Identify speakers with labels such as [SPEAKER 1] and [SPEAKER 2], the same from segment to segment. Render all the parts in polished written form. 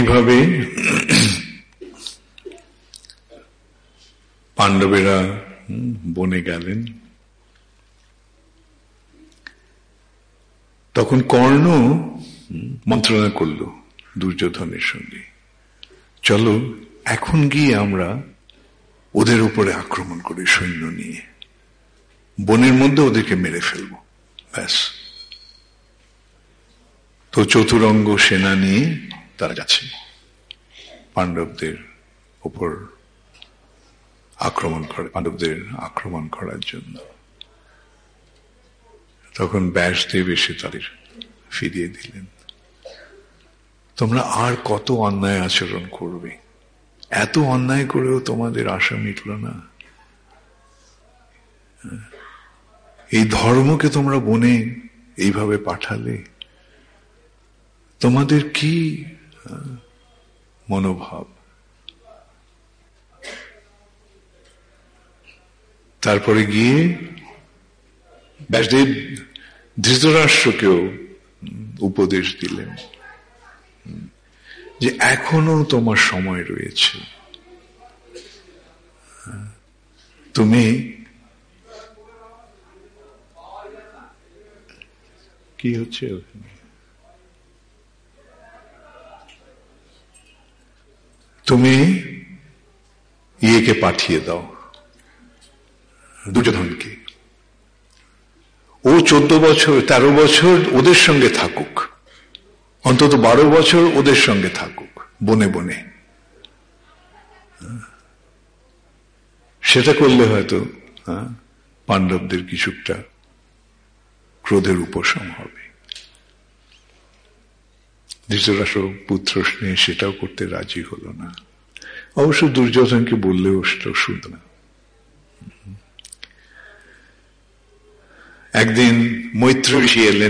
[SPEAKER 1] এইভাবে পাণ্ডবেরা বনে গেলেন। তখন কর্ণ মন্ত্রণা করল দুর্যোধনের সঙ্গে, চলো এখন গিয়ে আমরা ওদের উপরে আক্রমণ করি, সৈন্য নিয়ে বনের মধ্যে ওদেরকে মেরে ফেলব, ব্যাস। তো চতুরঙ্গ সেনা নিয়ে তারা যাচ্ছে পাণ্ডবদের উপর পাণ্ডবদের আক্রমণ করার জন্য। তখন ব্যাসদেব এসে তাদের ফিরিয়ে দিলেন। তোমরা আর কত অন্যায় আচরণ করবে? এত অন্যায় করেও তোমাদের আশা মিটল না? এই ধর্মকে তোমরা বনে এইভাবে পাঠালে, তোমাদের কি মনোভাব? তারপরে গিয়ে ব্যাসদেব ধৃতরাষ্ট্রকেও উপদেশ দিলেন যে এখনো তোমার সময় রয়েছে, তুমি কি হচ্ছে ওখানে, তুমি ইয়েকে পাঠিয়ে দাও, দুর্যোধনকে। ও 14 বছর 13 বছর ওদের সঙ্গে থাকুক, অন্তত 12 বছর ওদের সঙ্গে থাকুক বনে বনে। সেটা করলে হয়তো পাণ্ডবদের কিছুটা ক্রোধের উপশম হবে। ধৃতরাষ্ট্র পুত্র স্নেহ সেটাও করতে রাজি হলো না। অবশ্য দুর্যোধনকে বললেও সেটা শুনতো না। একদিন মৈত্র ঋষি এলেন।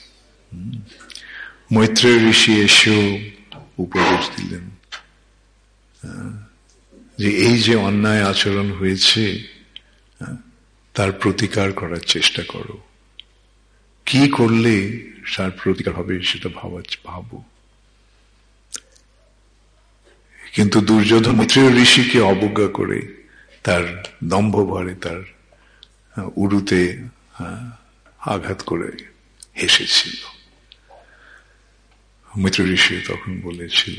[SPEAKER 1] মৈত্র ঋষি এসেও উপদেশ দিলেন যে এই যে অন্যায় আচরণ হয়েছে তার প্রতিকার করার চেষ্টা করো, কি করলে তার প্রতিকার হবে সেটা ভাবো। কিন্তু দুর্যোধন মৈত্র ঋষিকে অবজ্ঞা করে তার দম্ভ ভরে তার উরুতে আঘাত করে হেসেছিল। মৈত্র ঋষি তখন বলেছিল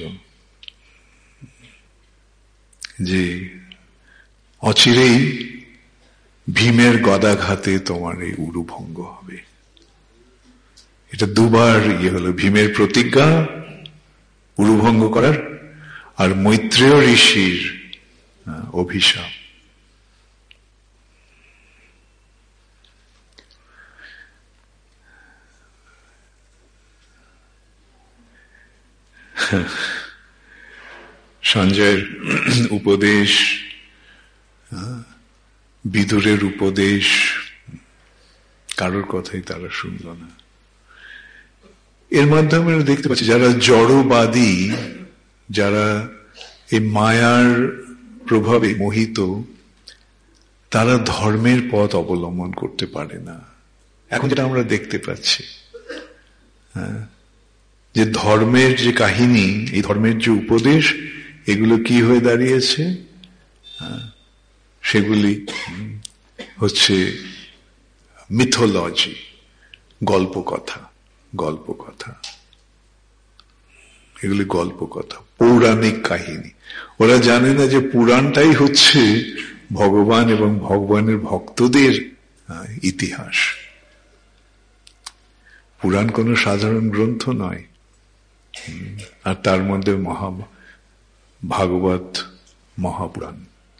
[SPEAKER 1] যে অচিরেই ভীমের গদাঘাতে তোমার এই উরু ভঙ্গ হবে। এটা দুবার হলো, ভীমের প্রতিজ্ঞা উরু ভঙ্গ করার, আর মৈত্রেয় ঋষির অভিশাপ। সঞ্জয়ের উপদেশ, বিদুরের উপদেশ, কারোর কথাই তারা শুনল না। এর মাধ্যমে আমরা দেখতে পাচ্ছি যারা জড়বাদী, যারা এই মায়ার প্রভাবে মোহিত, তারা ধর্মের পথ অবলম্বন করতে পারে না। এখন যেটা আমরা দেখতে পাচ্ছি, যে ধর্মের যে কাহিনী, এই ধর্মের যে উপদেশ, এগুলো কি হয়ে দাঁড়িয়েছে? সেগুলি হচ্ছে মিথোলজি, গল্পকথা। এগুলি গল্পকথা, পৌরাণিক কাহিনী। ওরা জানে না যে পুরাণটাই হচ্ছে ভগবান এবং ভগবানের ভক্তদের ইতিহাস। পুরাণ কোনো সাধারণ গ্রন্থ নয়। আর তার মধ্যে ভাগবত, মহাপুরাণ,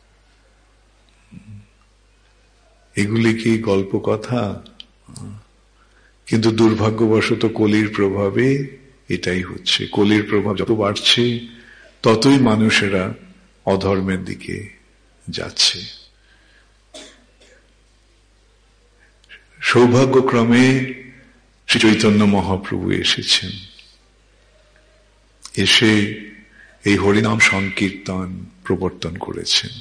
[SPEAKER 1] এগুলি কি গল্প কথা? কিন্তু দুর্ভাগ্যবশত কলির প্রভাবে এটাই হচ্ছে। কলির প্রভাব যত বাড়ছে ততই মানুষেরা অধর্মের দিকে যাচ্ছে। সৌভাগ্যক্রমে শ্রী চৈতন্য মহাপ্রভু এসেছেন, এসে এই হরিনাম সংকীর্তন প্রবর্তন করেছেন।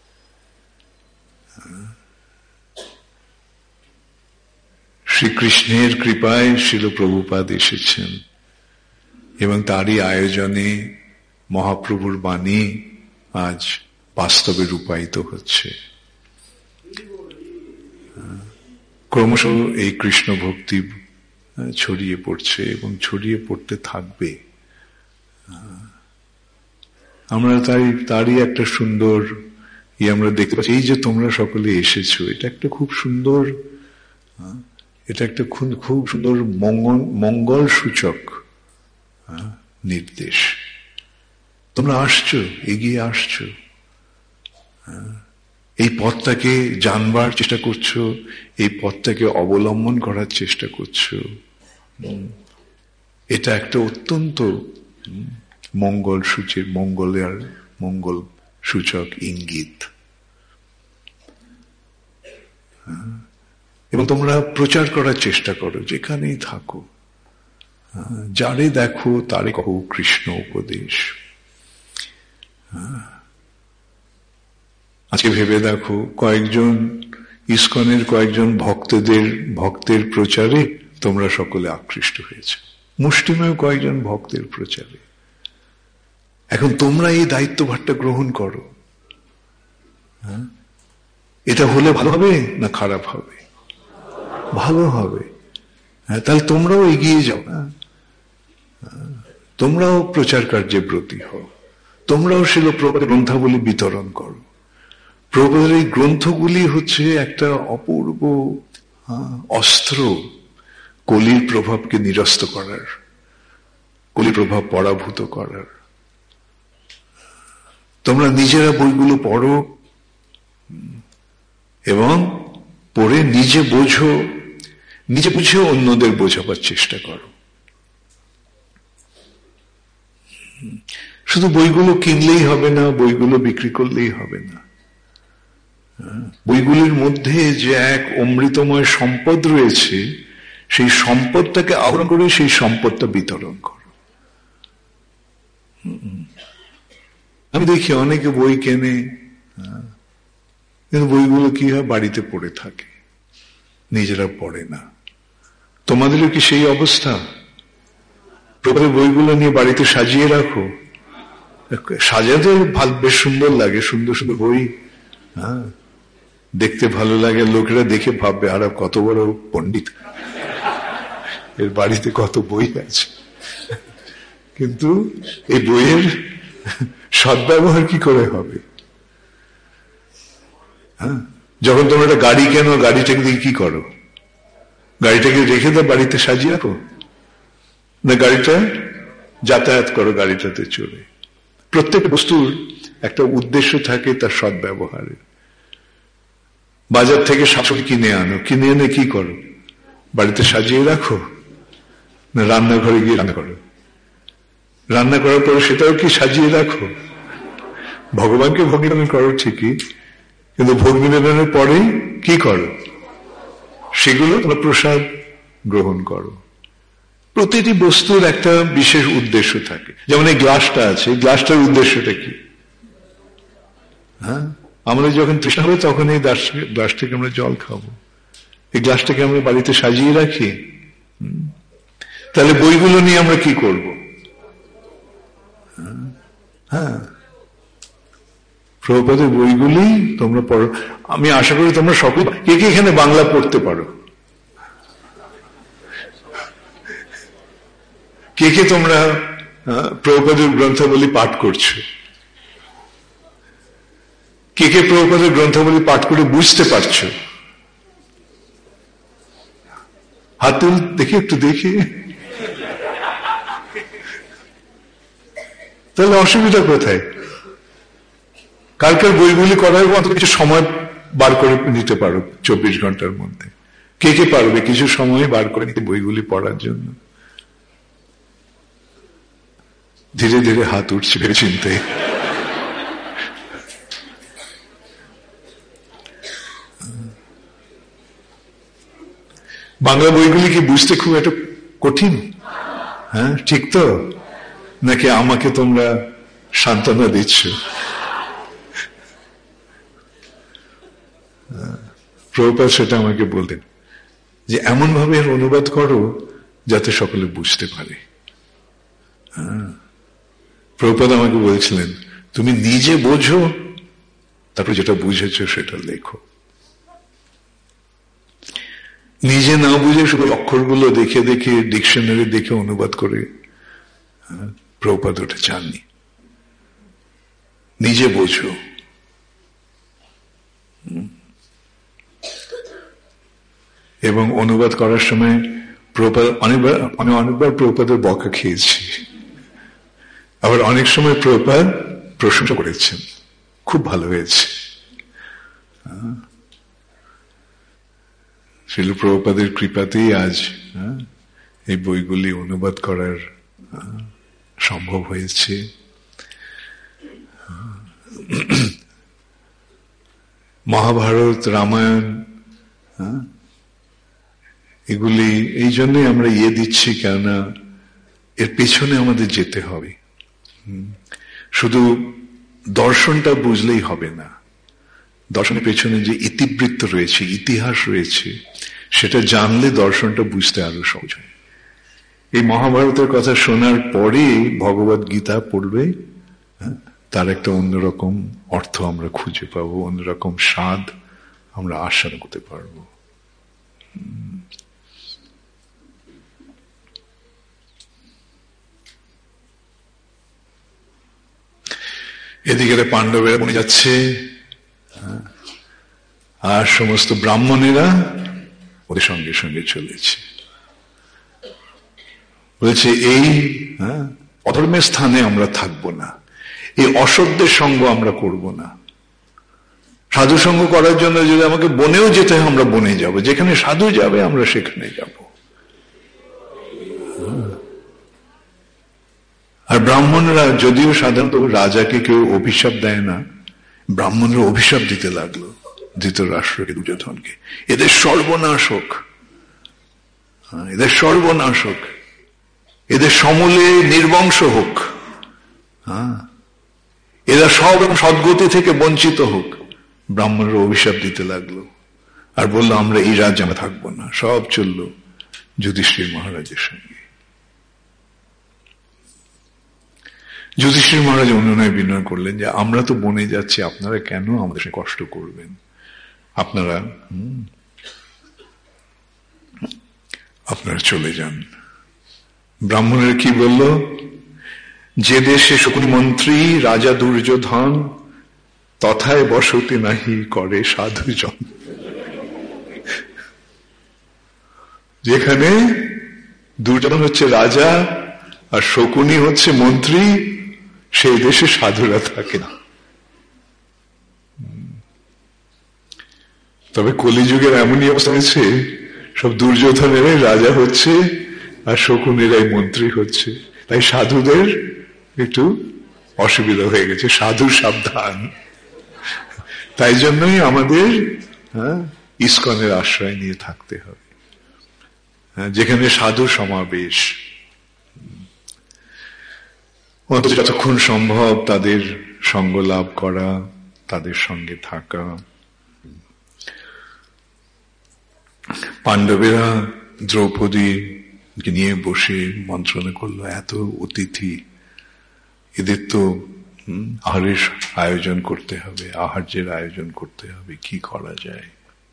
[SPEAKER 1] শ্রীকৃষ্ণের কৃপায় শিল প্রভুপাদ এসেছেন এবং তারই আয়োজনে মহাপ্রভুর বাণী আজ বাস্তবে রূপায়িত হচ্ছে। ক্রমশ এই কৃষ্ণ ভক্তি ছড়িয়ে পড়ছে এবং ছড়িয়ে পড়তে থাকবে। আমরা তারই একটা সুন্দর আমরা দেখতে পাচ্ছি। এই যে তোমরা সকলে এসেছো, এটা একটা খুব সুন্দর, এটা একটা খুব সুন্দর মঙ্গল সূচক নির্দেশ। তোমরা আসছো, এগিয়ে আসছো, এই পথটাকে জানবার চেষ্টা করছো, এই পথটাকে অবলম্বন করার চেষ্টা করছো। এটা একটা অত্যন্ত মঙ্গল সূচক ইঙ্গিত। এবং তোমরা প্রচার করার চেষ্টা করো, যেখানেই থাকো, যারে দেখো তারে কহো কৃষ্ণ উপদেশ। আজকে ভেবে দেখো, কয়েকজন ইসকনের কয়েকজন ভক্তের প্রচারে তোমরা সকলে আকৃষ্ট হয়েছে, মুষ্টিমেয় কয়েকজন ভক্তের প্রচারে। এখন তোমরা এই দায়িত্বভারটা গ্রহণ করো। এটা হলে ভালো হবে না খারাপ হবে? ভালো হবে। তাহলে তোমরাও এগিয়ে যাও না, তোমরাও প্রচার কার্যে ব্রতী হও, তোমরাও শিল প্রভুপাদের গ্রন্থাবলী বিতরণ করো। প্রভুপাদের এই গ্রন্থগুলি হচ্ছে একটা অপূর্ব অস্ত্র কলির প্রভাবকে নিরস্ত করার, কলির প্রভাব পরাভূত করার। তোমরা নিজেরা বইগুলো পড়ো এবং পড়ে নিজে বুঝে অন্যদের বোঝাবার চেষ্টা করো। শুধু বইগুলো কিনলেই হবে না, বইগুলো বিক্রি করলেই হবে না। বইগুলির মধ্যে যে এক অমৃতময় সম্পদ রয়েছে, সেই সম্পদটাকে আহরণ করে সেই সম্পদটা বিতরণ করো। আমি দেখি অনেকে বই কেনে, কিন্তু বইগুলো কি হয়, বাড়িতে পড়ে থাকে, নিজেরা পড়ে না। তোমাদেরও কি সেই অবস্থা? প্রভুর বইগুলো নিয়ে বাড়িতে সাজিয়ে রাখো। সাজাতে বেশ সুন্দর লাগে, সুন্দর সুন্দর বই, দেখতে ভালো লাগে। লোকেরা দেখে ভাববে আর কত বড় পণ্ডিত, এর বাড়িতে কত বই আছে। কিন্তু এই বইয়ের সদ্ব্যবহার কি করে হবে? যখন তোমরা একটা গাড়ি কেনো, গাড়িটাকে দিয়ে কি করো? গাড়িটাকে রেখে দাও, বাড়িতে সাজিয়ে রাখো না, গাড়িটা যাতায়াত করো গাড়িটাতে চড়ে। প্রত্যেক বস্তুর একটা উদ্দেশ্য থাকে তার সদ্ব্যবহারের। বাজার থেকে শাকসবজি কিনে আনো, কিনে এনে কি করো? বাড়িতে সাজিয়ে রাখো না রান্নাঘরে গিয়ে রান্না করো? রান্না করার পরে সেটাও কি সাজিয়ে রাখো? ভগবানকে ভোগ নিবেদন করো ঠিকই, কিন্তু ভোগ নিবেদনের পরেই কি করো? সেগুলো তোমরা প্রসাদ গ্রহণ করো। প্রতিটি বস্তুর একটা বিশেষ উদ্দেশ্য থাকে। যেমন এই গ্লাসটা আছে, এই গ্লাসটার উদ্দেশ্যটা কি? আমরা যখন তৃষ্ণা হবে তখন এই গ্লাস থেকে আমরা জল খাবো। এই গ্লাসটাকে আমরা বাড়িতে সাজিয়ে রাখি। তাহলে বইগুলো নিয়ে আমরা কি করব? প্রভুপাদের বইগুলি তোমরা পড়ো। আমি আশা করি তোমরা সকল কে এখানে বাংলা পড়তে পারো? কে তোমরা প্রভুপাদের গ্রন্থাবলী পাঠ করছো? কে প্রভুপাদের গ্রন্থাবলী পাঠ করে বুঝতে পারছো? হাত তুল দেখি, একটু দেখি। তাহলে অসুবিধা কোথায়? কালকের বইগুলি করার মতো কিছু সময় বার করে নিতে পারো 24 ঘন্টার মধ্যে। কে পারবে কিছু সময় বার করে নিতে বইগুলি পড়ার জন্য? ধীরে ধীরে হাত উঠছে ভেবে চিনতে। বাংলা বইগুলি কি বুঝতে খুব একটা কঠিন? ঠিক তো? নাকি আমাকে তোমরা সান্ত্বনা দিচ্ছ? প্রভুপাদ সেটা আমাকে বলতেন যে এমন ভাবে এর অনুবাদ করো যাতে সকলে বুঝতে পারে। প্রভুপাদ আমাকে বলছিলেন, তুমি নিজে বোঝো, তারপর যেটা বুঝেছো সেটা লেখো। নিজে না বুঝে শুধু অক্ষরগুলো দেখে দেখে ডিকশনারি দেখে অনুবাদ করে প্রভুপাদ ওটা চাননি। নিজে বোঝো। এবং অনুবাদ করার সময় প্রভুপাদ অনেকবার প্রভুপাদের বকা খেয়েছি, আবার অনেক সময় প্রভুপাদ প্রশংসা করেছেন, খুব ভালো হয়েছে। শিল প্রভুপাদের কৃপাতেই আজ এই বইগুলি অনুবাদ করার সম্ভব হয়েছে। মহাভারত, রামায়ণ, এগুলি এই জন্যই আমরা দিচ্ছি, কেননা এর পেছনে আমাদের যেতে হবে। শুধু দর্শনটা বুঝলেই হবে না, দর্শনের পেছনে যে ইতিবৃত্ত রয়েছে, ইতিহাস রয়েছে, সেটা জানলে দর্শনটা বুঝতে আরো সহজ হয়। এই মহাভারতের কথা শোনার পরে ভগবদ গীতা পড়বে, তার একটা অন্যরকম অর্থ আমরা খুঁজে পাবো, অন্যরকম স্বাদ আমরা আস্বাদ করতে পারবো। এদিকে পাণ্ডবেরা বনে যাচ্ছে, আর সমস্ত ব্রাহ্মণেরা ওদের সঙ্গে সঙ্গে চলেছে। বলছে এই অধর্মের স্থানে আমরা থাকবো না, এই অসত্যের সঙ্গ আমরা করব না। সাধু সঙ্গ করার জন্য যদি আমাকে বনেও যেতে হয়, আমরা বনে যাব, যেখানে সাধু যাবে আমরা সেখানে যাব। আর ব্রাহ্মণরা, যদিও সাধারণত রাজাকে কেউ অভিশাপ দেয় না, ব্রাহ্মণরা অভিশাপ দিতে লাগলো ধৃতরাষ্ট্রকে, দুর্যোধনকে, এদের সর্বনাশ হোক, এদের সর্বনাশ হোক, এদের সমূলে নির্বংশ হোক, এরা সব সদ্গতি থেকে বঞ্চিত হোক। ব্রাহ্মণরা অভিশাপ দিতে লাগলো আর বললো আমরা এই রাজ্যে আমরা থাকবো না। সব চলল যুধিষ্ঠির মহারাজের সঙ্গে। যুধিষ্ঠির মহারাজ অনুনয় বিনয় করলেন যে আমরা তো বনে যাচ্ছি, আপনারা কেন আমাদের সঙ্গে কষ্ট করবেন, আপনারা চলে যান। ব্রাহ্মণের কি বলল, যে দেশে শকুনি মন্ত্রী রাজা দুর্যোধন, তথায় বসতি নাহি করে সাধুজন। যেখানে দুর্যোধন হচ্ছে রাজা আর শকুনি হচ্ছে মন্ত্রী, সেই দেশে সাধুরা থাকে না। তবে কলিযুগের এমনই অবস্থা হয়েছে, সব দুর্যোধনেরাই রাজা হচ্ছে আর শকুনেরাই মন্ত্রী হচ্ছে, তাই সাধুদের একটু অসুবিধা হয়ে গেছে। সাধু সাবধান। তাই জন্যই আমাদের ইস্কনের আশ্রয় নিয়ে থাকতে হবে, যেখানে সাধু সমাবেশ। অন্তত যতক্ষণ সম্ভব তাদের সঙ্গ লাভ করা, তাদের সঙ্গে থাকা। পাণ্ডবেরা দ্রৌপদীকে নিয়ে বসে মন্ত্রণা করলো, এত অতিথি, এদের তো আহারের আয়োজন করতে হবে, আহার্যের আয়োজন করতে হবে, কি করা যায়।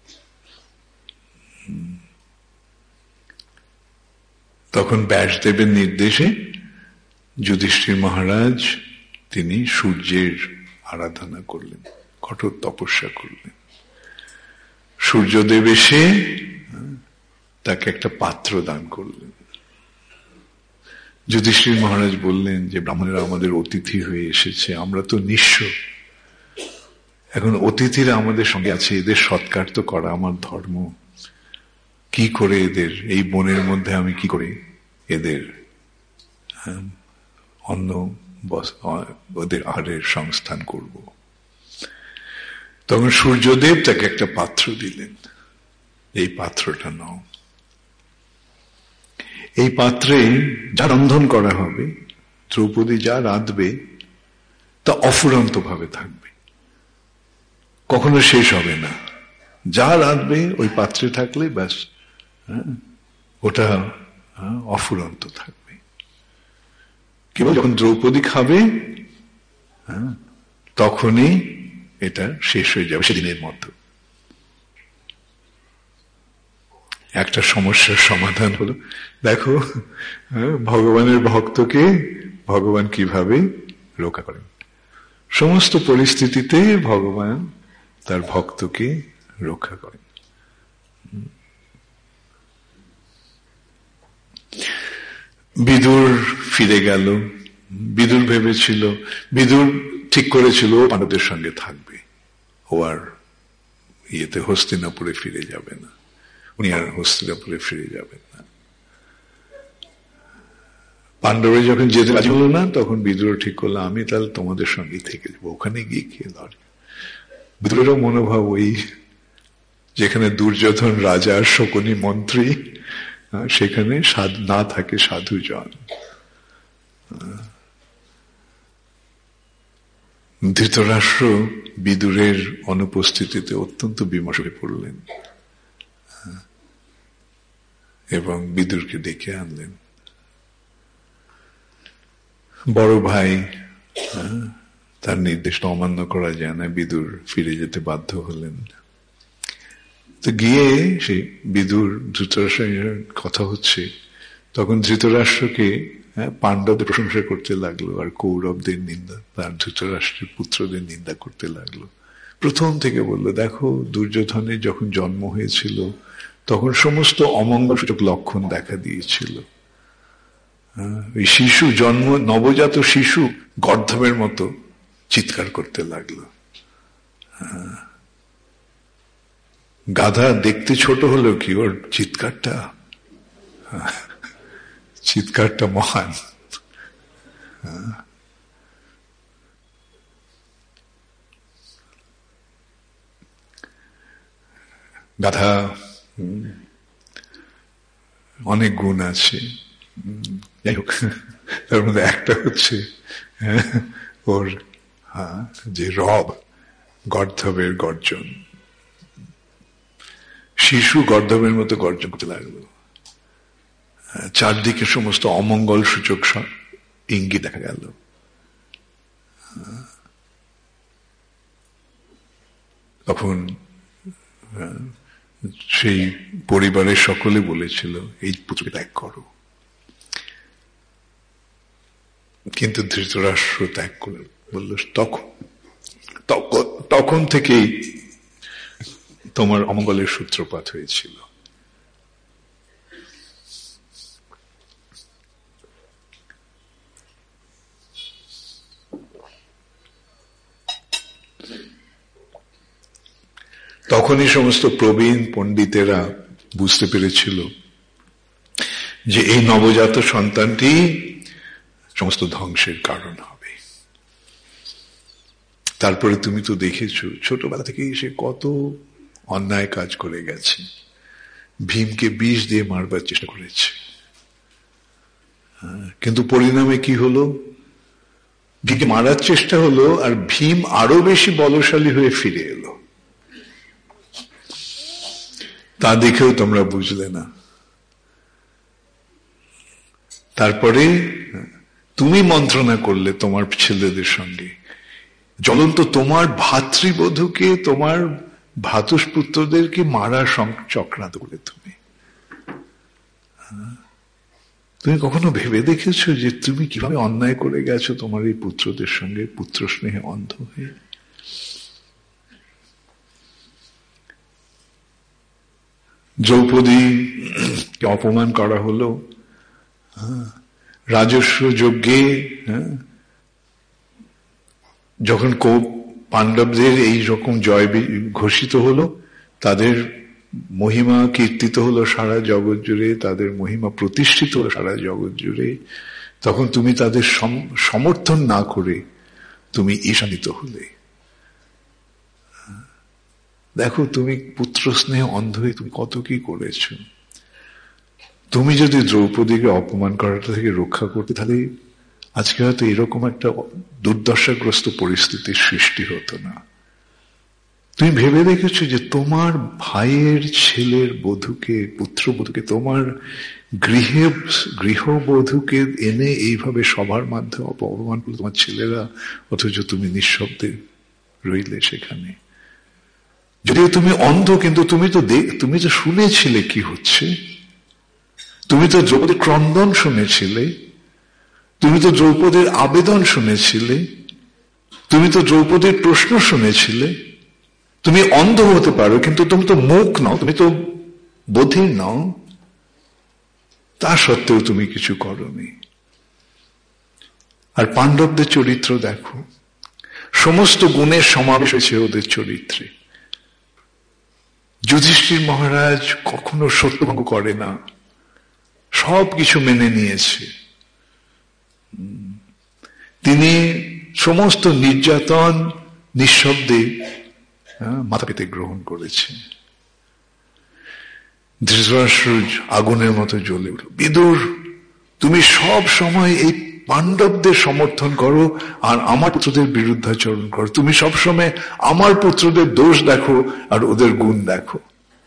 [SPEAKER 1] তখন ব্যাসদেবের নির্দেশে যুধিষ্ঠির মহারাজ তিনি সূর্যের আরাধনা করলেন, কঠোর তপস্যা করলেন। সূর্যদেব এসে তাকে একটা পাত্র দান করলেন। যুধিষ্ঠির মহারাজ বললেন যে ব্রাহ্মণেরা আমাদের অতিথি হয়ে এসেছে, আমরা তো নিঃস্ব, এখন অতিথিরা আমাদের সঙ্গে আছে, এদের সৎকার তো করা আমার ধর্ম। কি করে এদের এই বনের মধ্যে আমি কি করে এদের অন্ন ওদের আহারের সংস্থান করব। তখন সূর্যদেব তাকে একটা পাত্র দিলেন, এই পাত্রটা নাও। এই পাত্রে যা রন্ধন করা হবে, দ্রৌপদী যা রাঁধবে তা অফুরন্ত ভাবে থাকবে, কখনো শেষ হবে না। যা রাঁধবে ওই পাত্রে থাকলে ব্যাস ওটা অফুরন্ত থাকবে। কেবল যখন দ্রৌপদী খাবে তখনই এটা শেষ হয়ে যাবে সেদিনের মতো। একটা সমস্যার সমাধান হলো, দেখো ভগবানের ভক্তকে ভগবান কিভাবে রক্ষা করেন। সমস্ত পরিস্থিতিতে ভগবান তার ভক্তকে রক্ষা করেন। বিদুর ফিরে গেল। বিদুর ভেবেছিল, বিদুর ঠিক করেছিল পাণ্ডবদের সঙ্গে থাকবে, ও আর হস্তিনাপুরে ফিরে যাবে না, উনি আর হস্তিনাপুরে ফিরে যাবেন না। পাণ্ডবরা যখন যেতে রাজি হলো না, তখন বিদুর ঠিক করলো আমি তাহলে তোমাদের সঙ্গে থেকে যাবো, ওখানে গিয়ে খেয়ে ধরে। বিদুরেরও মনোভাব ওই, যেখানে দুর্যোধন রাজা শকুনি মন্ত্রী, সেখানে না থাকে সাধুজন। ধৃতরাষ্ট্র বিদুরের অনুপস্থিতিতে অত্যন্ত বিমর্ষ হয়ে পড়লেন এবং বিদুরকে ডেকে আনলেন। বড় ভাই, তার নির্দেশ অমান্য করা যায় না, বিদুর ফিরে যেতে বাধ্য হলেন। তো গিয়ে সে বিদুর ধৃতরাষ্ট্রের কথা হচ্ছে, তখন ধৃতরাষ্ট্রকে পাণ্ডবদের প্রশংসা করতে লাগলো আর কৌরবদের নিন্দা, তার ধৃতরাষ্ট্রের পুত্রদের নিন্দা করতে লাগলো। প্রথম থেকে বললো, দেখো দুর্যোধনের যখন জন্ম হয়েছিল তখন সমস্ত অমঙ্গলসূচক লক্ষণ দেখা দিয়েছিল। ওই শিশু জন্ম, নবজাত শিশু গর্ধবের মতো চিৎকার করতে লাগলো। গাধা দেখতে ছোট হলেও কি ওর চিৎকারটা মহান। গাধা অনেক গুণ আছে, যাই হোক, তার মধ্যে একটা হচ্ছে ওর যে রব, গর্ধবের গর্জন। শিশু গর্ধবের মতো গর্জন করতে লাগলো, চারদিকে সমস্ত অমঙ্গল সূচক ইঙ্গিত দেখা গেল। তখন সেই পরিবারের সকলে বলেছিল এই পুত্রকে ত্যাগ করো, কিন্তু ধৃতরাষ্ট্র ত্যাগ করে বলল, তখন থেকেই তোমার অমঙ্গলের সূত্রপাত হয়েছিল। তখনই সমস্ত প্রবীণ পণ্ডিতেরা বুঝতে পেরেছিল যে এই নবজাত সন্তানটি সমস্ত ধ্বংসের কারণ হবে। তারপরে তুমি তো দেখেছো ছোটবেলা থেকে সে কত অন্যায় কাজ করে গেছে, ভীমকে বিষ দিয়ে মারবার চেষ্টা করেছে, কিন্তু পরিণামে কি হলো, ভীমকে মারার চেষ্টা হলো আর ভীম আরো বেশি বলশালী হয়ে ফিরে এলো। তা দেখেও তোমরা বুঝলে না। তারপরে তুমি মন্ত্রণা করলে তোমার ছেলেদের সঙ্গে, জ্বলন্ত তোমার ভাতৃবধূকে, তোমার ভ্রাতুষ্পুত্রদেরকে মারা চক্রান্ত করলে। তুমি কখনো ভেবে দেখেছো যে তুমি কিভাবে অন্যায় করে গেছো তোমার এই পুত্রদের সঙ্গে, পুত্র স্নেহে অন্ধ হয়ে? দ্রৌপদীকে অপমান করা হলো, রাজস্ব যজ্ঞে যখন পাণ্ডবদের এই রকম জয় ঘোষিত হলো, তাদের মহিমা কীর্তিত হলো সারা জগৎ জুড়ে, তাদের মহিমা প্রতিষ্ঠিত হলো সারা জগৎ জুড়ে, তখন তুমি তাদের সমর্থন না করে তুমি ঈশানিত হলে। দেখো তুমি পুত্র স্নেহ অন্ধ হয়ে তুমি কত কি করেছ। তুমি যদি দ্রৌপদীকে অপমান করাটা থেকে রক্ষা করতে, তাহলে আজকে হয়তো এরকম একটা দুর্দশাগ্রস্ত পরিস্থিতির সৃষ্টি হতো না। তুমি ভেবে দেখেছো যে তোমার ভাইয়ের ছেলের বধূকে, পুত্রবধূকে, তোমার গৃহবধূকে এনে এইভাবে সবার মাধ্যমে অপমান করলো তোমার ছেলেরা, অথচ তুমি নিঃশব্দে রইলে সেখানে। যদিও তুমি অন্ধ, কিন্তু তুমি তো শুনেছিলে কি হচ্ছে। তুমি তো দ্রৌপদীর ক্রন্দন শুনেছিলে, তুমি তো দ্রৌপদীর আবেদন শুনেছিলে, তুমি তো দ্রৌপদীর প্রশ্ন শুনেছিলে। তুমি অন্ধ হতে পারো, কিন্তু তুমি তো মুখ নও, তুমি তো বধির নও। তা সত্ত্বেও তুমি কিছু করোনি। আর পাণ্ডবদের চরিত্র দেখো, সমস্ত গুণের সমাবেশ হয়েছে ওদের চরিত্রে। যুধিষ্ঠির মহারাজ কখনো সত্যভঙ্গ করে না, সব কিছু মেনে নিয়েছে। তিনি সমস্ত নির্যাতন নিঃশব্দে মাথা পেতে গ্রহণ করেছে। ধৃতরাষ্ট্র আগুনের মতো জ্বলে উঠল। বিদুর, তুমি সব সময় এই পাণ্ডবদের সমর্থন করো আর আমার পুত্রদের বিরুদ্ধাচরণ করো। তুমি সবসময় আমার পুত্রদের দোষ দেখো আর ওদের গুণ দেখো।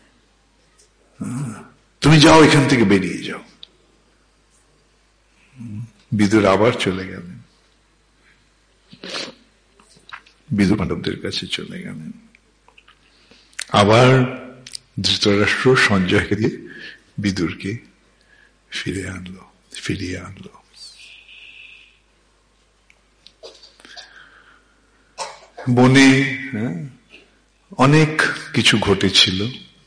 [SPEAKER 1] তুমি যাও, এখান থেকে বেরিয়ে যাও। বিদুর আবার চলে গেলেন, বিদুর পাণ্ডবদের কাছে চলে গেলেন। আবার ধৃতরাষ্ট্র সঞ্জয়কে দিয়ে বিদুরকে ফিরিয়ে আনলো। বনে অনেক কিছু ঘটেছিল।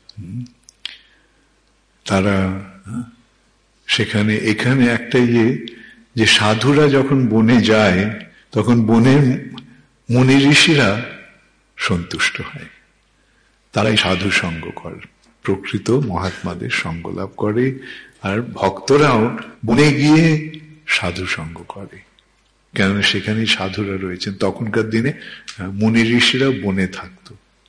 [SPEAKER 1] তারা সেখানে এখানে একটা যে সাধুরা যখন বনে যায় তখন বনের মুনি ঋষিরা সন্তুষ্ট হয়, তারাই সাধু সঙ্গ করে, প্রকৃত মহাত্মাদের সঙ্গ লাভ করে। আর ভক্তরাও বনে গিয়ে সাধু সঙ্গ করে, কেননা সেখানেই সাধুরা রয়েছেন। তখনকার দিনে মুনি ঋষিরা বনে থাকত।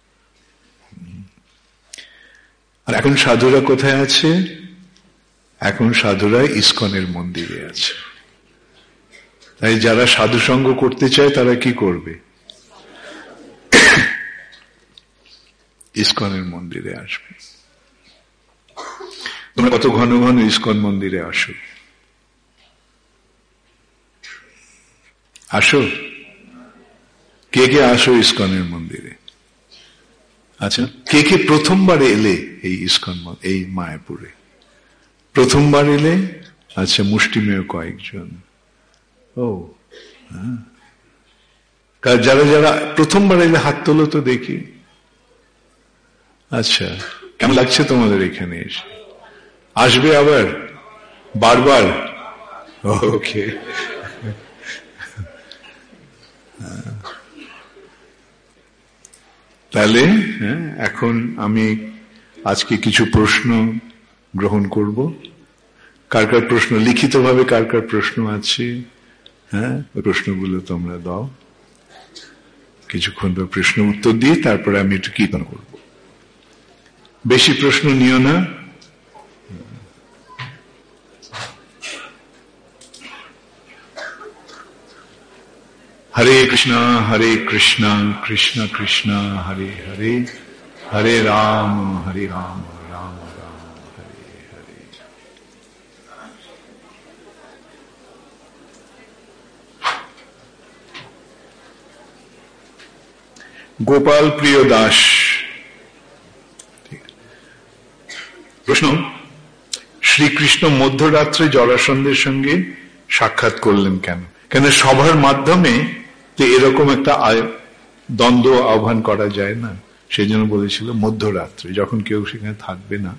[SPEAKER 1] আর এখন সাধুরা কোথায় আছে? এখন সাধুরা ইস্কনের মন্দিরে আছে। তাই যারা সাধু সঙ্গ করতে চায় তারা কি করবে? ইস্কনের মন্দিরে আসবে। তোমরা কত ঘন ঘন ইস্কন মন্দিরে আসো? আসো, কে কে আসো ইস্কনের মন্দিরে? আচ্ছা, কে কে প্রথমবার এলে এই ইস্কন, এই মায়াপুরে প্রথমবার এলে? আচ্ছা, মুষ্টিমেয় কয়েকজন। ও হ্যাঁ, যারা যারা প্রথমবার এলে হাত তোলো তো দেখি। আচ্ছা, কেমন লাগছে তোমাদের এখানে এসে? আসবে আবার বারবার? ওকে, তাহলে এখন আমি আজকে কিছু প্রশ্ন গ্রহণ করব। কার কার প্রশ্ন, লিখিতভাবে কার কার প্রশ্ন আছে? ওই প্রশ্নগুলো তোমরা দাও। কিছুক্ষণ প্রশ্ন উত্তর দিয়ে তারপরে আমি একটু কীর্তন করব। বেশি প্রশ্ন নিও না। হরে কৃষ্ণ কৃষ্ণ কৃষ্ণ হরে হরে, হরে রাম রাম রাম হরে হরে। গোপাল প্রিয় দাস প্রশ্ন: শ্রীকৃষ্ণ মধ্যরাত্রে জরাসন্ধের সঙ্গে সাক্ষাৎ করলেন কেন? কেন সভার মাধ্যমে তো এরকম একটা দ্বন্দ্ব আহ্বান করা যায় না, সেই জন্য বলেছিল মধ্যরাত্রে, যখন কেউ সেখানে থাকবে না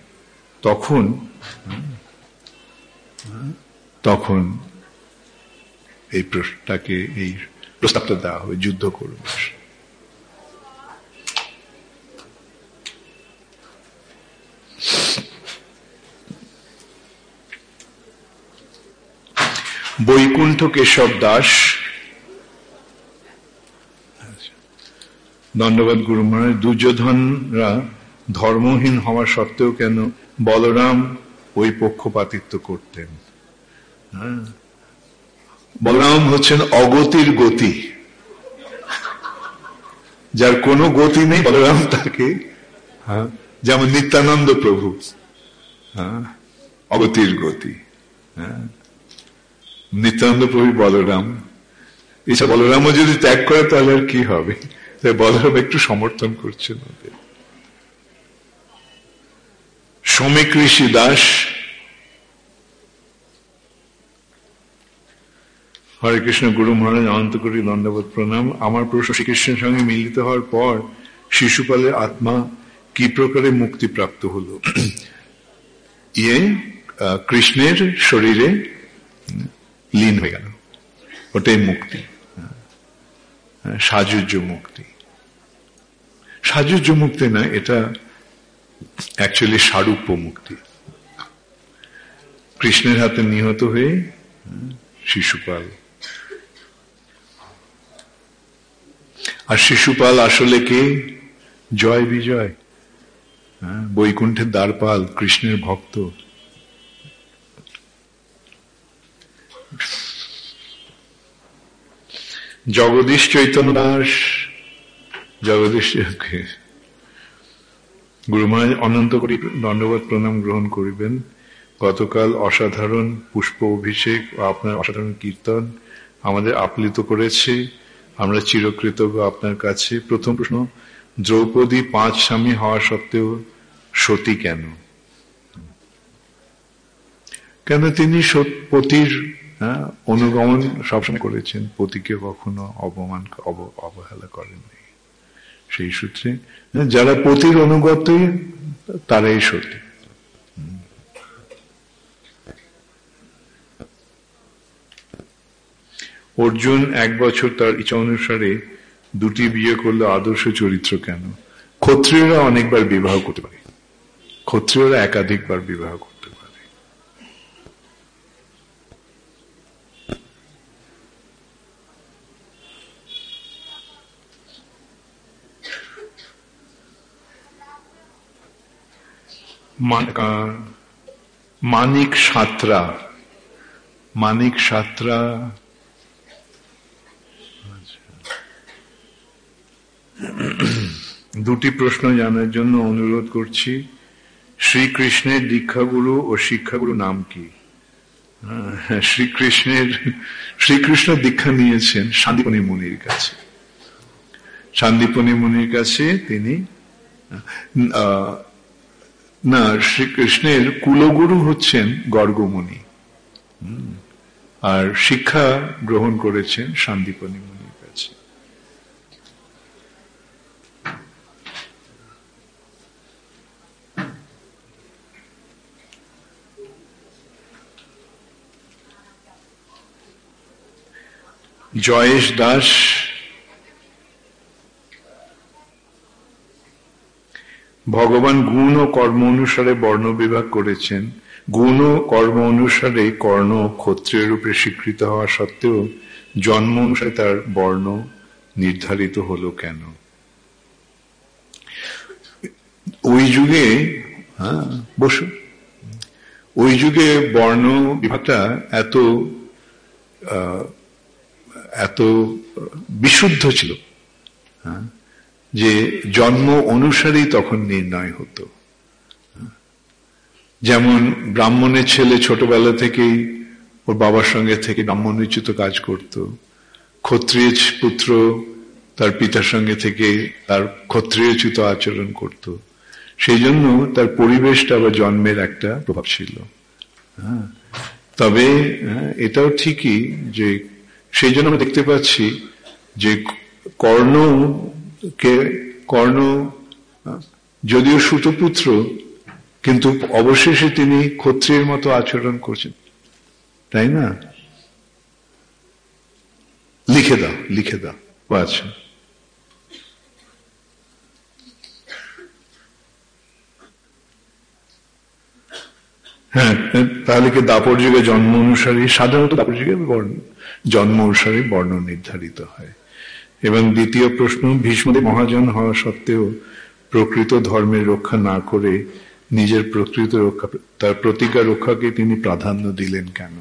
[SPEAKER 1] তখন এই প্রশ্নটাকে, এই প্রস্তাবটা দেওয়া হবে, যুদ্ধ করবে। বৈকুণ্ঠ কেশব দাস, দণ্ডবাদ গুরু মহারাজ। দুর্যোধনরা ধর্মহীন হওয়া সত্ত্বেও কেন বলরাম ওই পক্ষপাতিত্ব করতেন? বলরাম হচ্ছেন অগতির গতি, যার কোনো গতি নেই বলরাম তাকে, যেমন নিত্যানন্দ প্রভু অগতির গতি, নিত্যানন্দ প্রভু বলরাম। এসব বলরামও যদি ত্যাগ করে তাহলে আর কি হবে? তাই বলরাম একটু সমর্থন করছেন ওদের। শ্রমিক ঋষি দাস, হরে কৃষ্ণ গুরু মহারাজ, অনন্ত কোটি দণ্ডবোধ প্রণাম। আমার প্রশ্ন, শ্রীকৃষ্ণের সঙ্গে মিলিত হওয়ার পর শিশুপালের আত্মা কি প্রকারে মুক্তি প্রাপ্ত হলো? কৃষ্ণের শরীরে লীন হয়ে গেল, ওটাই মুক্তি, সাযুজ্য মুক্তি। সাযুজ্য মুক্তি না, এটা অ্যাকচুয়ালি সারূপ্য মুক্তি। কৃষ্ণের হাতে নিহত হয়ে শিশুপাল, আর শিশুপাল আসলে কে? জয় বিজয়, বৈকুণ্ঠের দ্বারপাল, কৃষ্ণের ভক্ত। জগদীশ চৈতন্য দাস, জগদীশ গুরু মহারাজ অনন্ত কোটি দণ্ডবোধ প্রণাম গ্রহণ করিবেন। গতকাল অসাধারণ পুষ্প অভিষেক ও আপনার অসাধারণ কীর্তন আমাদের আপ্লুত করেছে, আমরা চিরকৃতজ্ঞ আপনার কাছে। প্রথম প্রশ্ন, দ্রৌপদী 5 স্বামী হওয়া সত্ত্বেও সতী কেন? কেন তিনি পতির অনুগমন সবসময় করেছেন, পতিকে কখনো অবহেলা করেননি। সেই সূত্রে যারা পতির অনুগত তারাই সতী। অর্জুন 1 বছর তার ইচ্ছা অনুসারে 2টি বিয়ে করলে আদর্শ চরিত্র কেন? ক্ষত্রিয়রা অনেকবার বিবাহ করতে পারে, ক্ষত্রিয়রা একাধিকবার বিবাহ করতে পারে। মানিক সাঁতরা, মানিক সাঁতরা, দুটি প্রশ্ন জানার জন্য অনুরোধ করছি। শ্রীকৃষ্ণের দীক্ষাগুরু ও শিক্ষাগুরু নাম কি? শ্রীকৃষ্ণ দীক্ষা নিয়েছেন সান্দীপনী মুনির কাছে। সান্দীপনী মুনির কাছে তিনি না, শ্রীকৃষ্ণের কুলগুরু হচ্ছেন গর্গমুনি, আর শিক্ষা গ্রহণ করেছেন সান্দীপনী মুনির কাছে। জয়েশ দাস, ভগবান গুণ ও কর্ম অনুসারে বর্ণ বিভাগ করেছেন, গুণ ও কর্ম অনুসারে কর্ণ ক্ষত্রিয় রূপে স্বীকৃত হওয়া সত্ত্বেও জন্ম অনুসারে তার বর্ণ নির্ধারিত হলো কেন? ওই যুগে বসু, ওই যুগে বর্ণ বিভাগটা এত বিশুদ্ধ ছিল যে জন্ম অনুসারেই তখন নির্ণয় হতো। যেমন ব্রাহ্মণের ছেলে ছোটবেলা থেকেই ওর বাবার সঙ্গে থেকে ব্রাহ্মণোচিত কাজ করত, ক্ষত্রিয় পুত্র তার পিতার সঙ্গে থেকে তার ক্ষত্রিয়োচিত আচরণ করত। সেই জন্য তার পরিবেশটা বা জন্মের একটা প্রভাব ছিল। তবে এটাও ঠিকই যে সেই জন্য আমরা দেখতে পাচ্ছি যে কর্ণ যদিও সুতপুত্র, কিন্তু অবশেষে তিনি ক্ষত্রিয়ের মতো আচরণ করছেন, তাই না? লিখে দাও। আচ্ছা, হ্যাঁ, তাহলে কি দাপর যুগে জন্ম অনুসারে, সাধারণত দাপর যুগে জন্ম অনুসারে বর্ণ নির্ধারিত হয়। এবং দ্বিতীয় প্রশ্ন, ভীষ্মদেব মহাজন হওয়া সত্ত্বেও প্রকৃত ধর্মের রক্ষা না করে নিজের প্রকৃত রক্ষা, তার প্রতিজ্ঞা রক্ষাকে তিনি প্রাধান্য দিলেন কেন?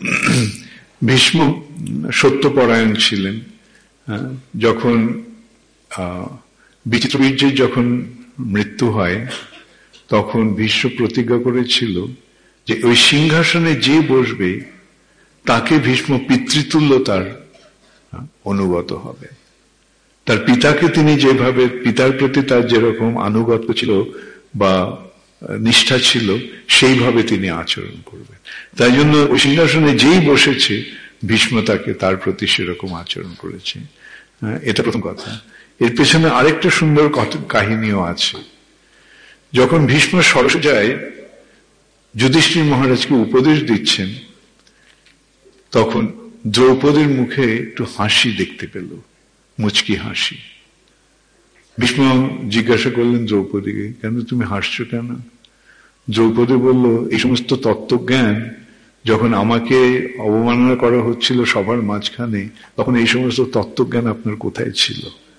[SPEAKER 1] ভীষ্ম সত্যপরায়ণ ছিলেন। যখন বিচিত্রবীর্যের যখন মৃত্যু হয় তখন ভীষ্ম প্রতিজ্ঞা করেছিল যে ওই সিংহাসনে যে বসবে তাকে ভীষ্ম পিতৃতুল্য তার অনুগত হবে। তার পিতাকে তিনি যেভাবে, পিতার প্রতি তার যেরকম আনুগত্য ছিল বা নিষ্ঠা ছিল, সেইভাবে তিনি আচরণ করবেন। তাই জন্য ওই সিংহাসনে যেই বসেছে ভীষ্ম তাকে তার প্রতি সেরকম আচরণ করেছে। এটা প্রথম কথা। এর পেছনে আরেকটা সুন্দর কাহিনীও আছে। যখন ভীষ্ম সরসজ্জায় যুধিষ্ঠির মহারাজকে উপদেশ দিচ্ছেন তখন দ্রৌপদীর মুখে একটু হাসি দেখতে পেল, মুচকি হাসি। ভীষ্ম জিজ্ঞাসা করলেন দ্রৌপদীকে, কেন তুমি হাসছো কেন? দ্রৌপদী বলল, এই সমস্ত তত্ত্বজ্ঞান যখন আমাকে অবমাননা করা হচ্ছিল সবার মাঝখানে, তখন এই সমস্ত তত্ত্বজ্ঞান আপনার কোথায় ছিল?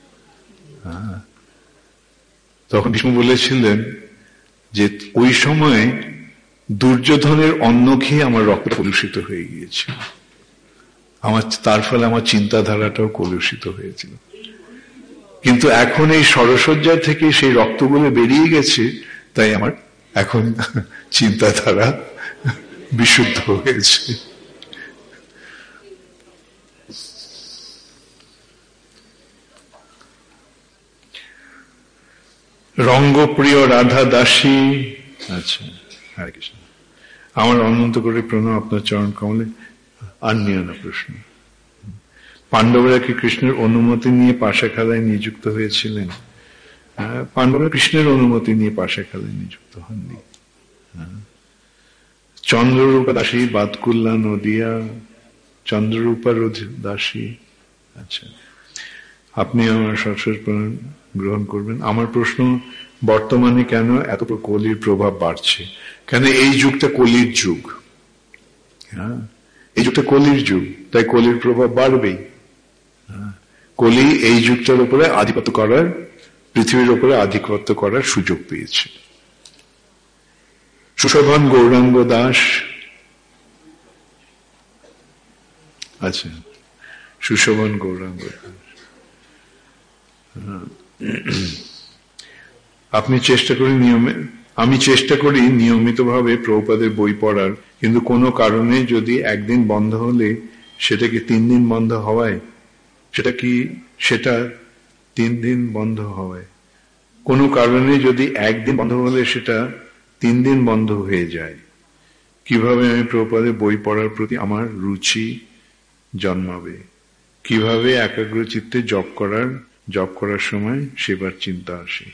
[SPEAKER 1] তখন ভীষ্ম বলেছিলেন যে ওই সময় দুর্যোধনের অন্ন খেয়ে আমার রক্ত কলুষিত হয়ে গিয়েছিল, তার ফলে আমার চিন্তাধারাটাও কলুষিত হয়েছিল। কিন্তু এখন এই সরসজ্জা থেকে সেই রক্তগুলো বেরিয়ে গেছে, তাই আমার এখন চিন্তাধারা বিশুদ্ধ হয়েছে। রঙ্গপ্রিয় রাধা দাসী। আচ্ছা, হরে কৃষ্ণ। আমার অনন্ত করে প্রণাম আপনার চরণ কমলে। আর নিও না প্রশ্ন। পাণ্ডবরা কি কৃষ্ণের অনুমতি নিয়ে পাশা খেলায় নিযুক্ত হয়েছিলেন? পাণ্ডবরা কৃষ্ণের অনুমতি নিয়ে পাশা খেলায় নিযুক্ত হননি। চন্দ্ররূপা দাসী, বাতকুল্লা নদিয়া, চন্দ্ররূপা দাসী। আচ্ছা, আপনি আমার সরাসরি গ্রহণ করবেন। আমার প্রশ্ন, বর্তমানে কেন এত কলির প্রভাব বাড়ছে? কেন এই যুগটা কলির যুগ। এই যুগটা কলির যুগ, তাই কলির প্রভাব বাড়বেই। কলি এই যুগটার উপরে আধিপত্য করার, পৃথিবীর উপরে আধিপত্য করার সুযোগ পেয়েছে। সুশোভন গৌরাঙ্গ দাস। আচ্ছা, সুশোভন গৌরাঙ্গ দাস। আপনি চেষ্টা করি আমি চেষ্টা করি নিয়মিতভাবে প্রভুপাদের বই পড়ার, কিন্তু কোনো কারণে যদি একদিন বন্ধ হলে সেটা কি 3 দিন বন্ধ হওয়ায়? সেটা 3 দিন বন্ধ হওয়ায় কোনো কারণে যদি একদিন বন্ধ হলে সেটা 3 দিন বন্ধ হয়ে যায়, কিভাবে আমি প্রভুপাদের বই পড়ার প্রতি আমার রুচি জন্মাবে? কিভাবে একাগ্র চিত্তে জপ করার সময় সেবার চিন্তা আসে?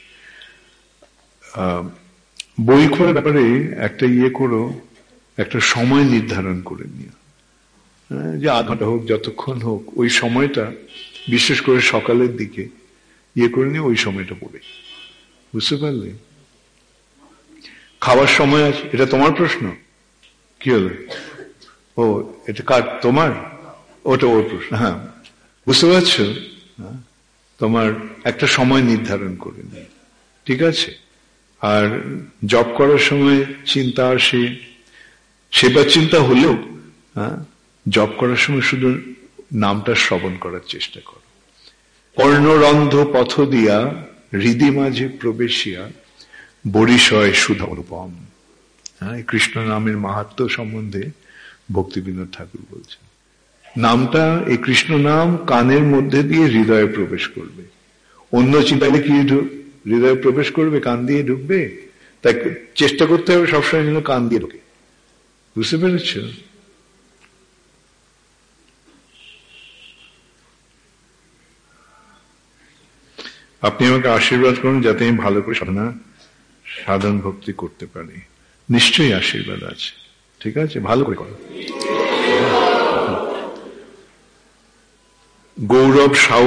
[SPEAKER 1] বই পড়ার ব্যাপারে একটা করো, একটা সময় নির্ধারণ করে নিও, যে আধ ঘন্টা হোক, যতক্ষণ হোক, ওই সময়টা, বিশেষ করে সকালের দিকে করে নিয়ে ওই সময়টা পড়ে। বুঝতে পারলে? খাওয়ার সময় আছে, এটা তোমার প্রশ্ন? কি হলো? ও, এটা কার? তোমার? ওটা ওর প্রশ্ন। হ্যাঁ, বুঝতে পারছো? তোমার একটা সময় নির্ধারণ করে নিয়ে, ঠিক আছে? আর জব করার সময় চিন্তা আসে, সেবার চিন্তা হলেও জব করার সময় শুধু নামটা শ্রবণ করার চেষ্টা করো। কর্ণরন্ধ পথ দিয়া হৃদি মাঝে প্রবেশিয়া বরিশয় সুধা অনুপম। কৃষ্ণ নামের মাহাত্ম্য সম্বন্ধে ভক্তিবিনোদ ঠাকুর বলছেন, নামটা, এই কৃষ্ণ নাম কানের মধ্যে দিয়ে হৃদয়ে প্রবেশ করবে। অন্য চিন্তাকে কি হৃদয়ে প্রবেশ করবে? কান দিয়ে ঢুকবে? তাই চেষ্টা করতে হবে সবসময় যেন কান দিয়ে ঢুকে। বুঝতে পেরেছ? আপনি আমাকে আশীর্বাদ করুন যাতে আমি ভালো করে সাধন ভক্তি করতে পারি। নিশ্চয়ই আশীর্বাদ আছে, ঠিক আছে? ভালো করে করো। গৌরব সাউ।